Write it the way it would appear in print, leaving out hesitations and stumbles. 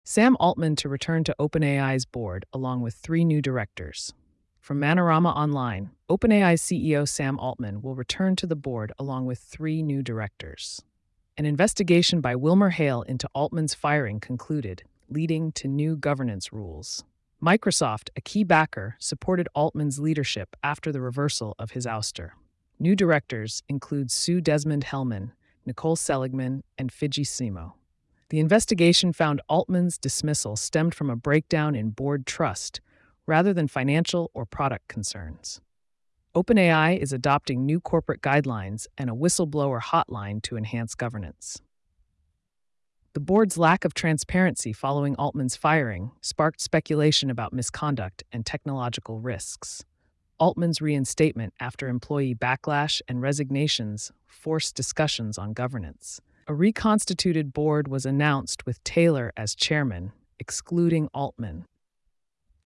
Sam Altman to return to OpenAI's board along with three new directors. From Manorama Online, OpenAI CEO Sam Altman will return to the board along with three new directors. An investigation by Wilmer Hale into Altman's firing concluded, leading to new governance rules. Microsoft, a key backer, supported Altman's leadership after the reversal of his ouster. New directors include Sue Desmond-Hellmann, Nicole Seligman, and Fidji Simo. The investigation found Altman's dismissal stemmed from a breakdown in board trust rather than financial or product concerns. OpenAI is adopting new corporate guidelines and a whistleblower hotline to enhance governance. The board's lack of transparency following Altman's firing sparked speculation about misconduct and technological risks. Altman's reinstatement after employee backlash and resignations forced discussions on governance. A reconstituted board was announced with Taylor as chairman, excluding Altman.